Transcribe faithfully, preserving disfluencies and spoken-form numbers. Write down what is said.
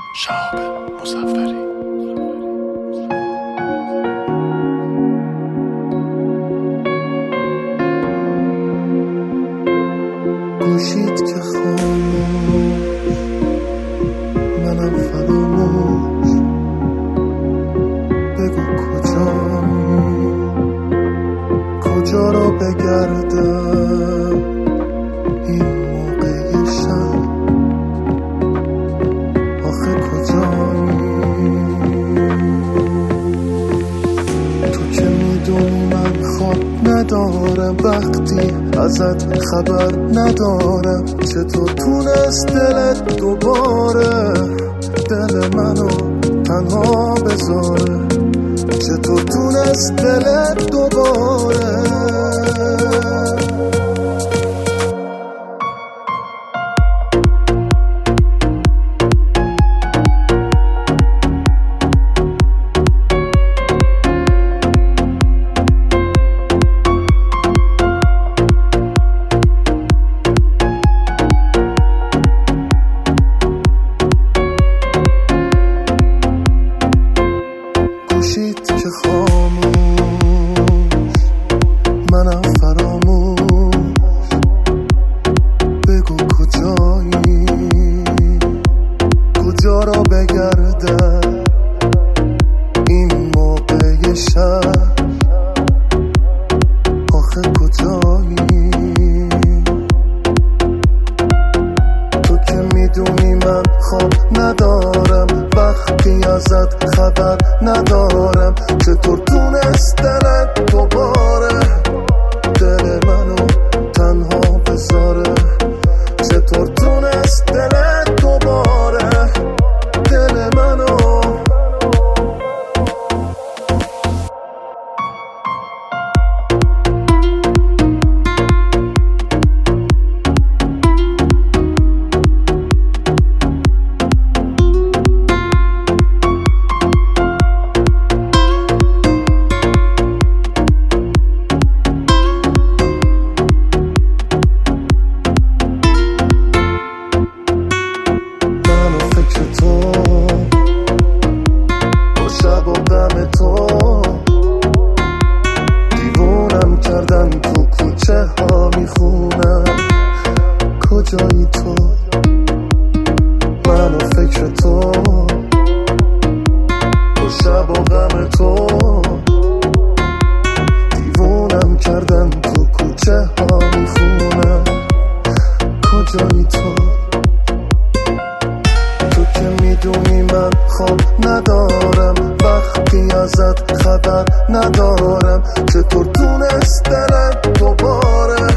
شهاب مظفری. گوشید که خاموش، منم فراموش. بگو کجایی، کجا رو بگردم این موقع شب. آخه کجایی، تو که میدونی من خواب ندارم وقتی ازت خبر ندارم. چطور تونست دلت دوباره دل منو تنها بذاره؟ چطور تونست دلت دوباره؟ گوشید که خاموش، منم فراموش. بگو کجایی، کجا را بگردم این موقع شب. آخه کجایی، تو که میدونی من خواب ندارم وقتی ازت خبر ندارم. چطور تونست دلت دوباره دل منو تنها بذاره؟ چطور تونست دلت دوباره دل منو؟ شب و غم تو دیوونم کردن، تو کوچه ها میخونم کجایی تو؟ من و فکر تو با شب و غم تو دیوونم کردن، تو کوچه ها میخونم کجایی تو؟ تو که میدونی من خواب ندارم وقتی ازت خبر ندارم. چطور تونست دلت دوباره